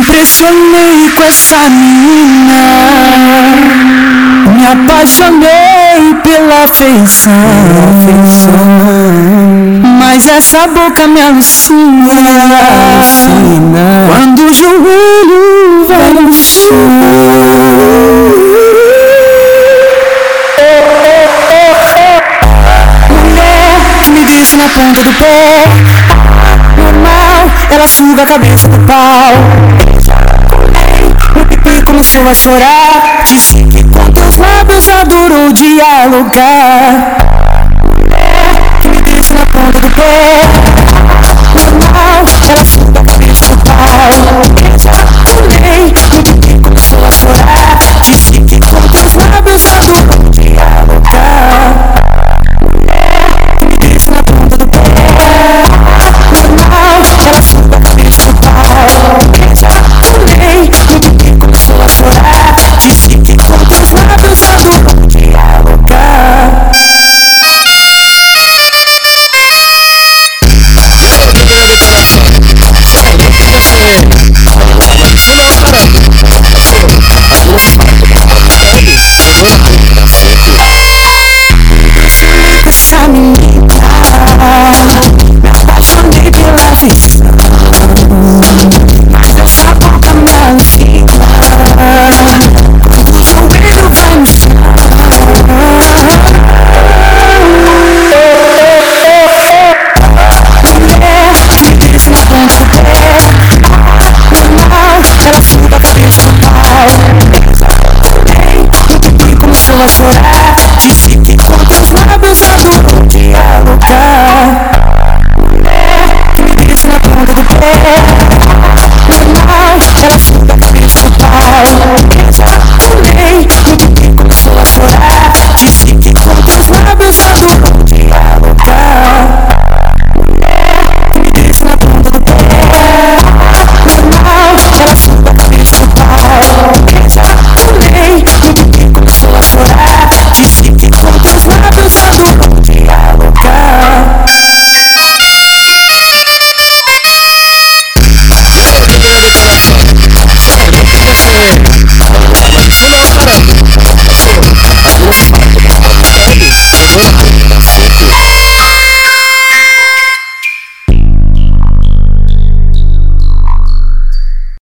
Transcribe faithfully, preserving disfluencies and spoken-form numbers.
impressionei com essa menina, me apaixonei pela feição, mas essa boca me alucina, quando o joelho vai no chão. Me deixa na ponta do pé, normal, ela suga a cabeça do pau. O pipi começou a chorar, disse que com teus lábios adorou dialogar. Me deixa na ponta do pé, normal, ela suga a cabeça do pau.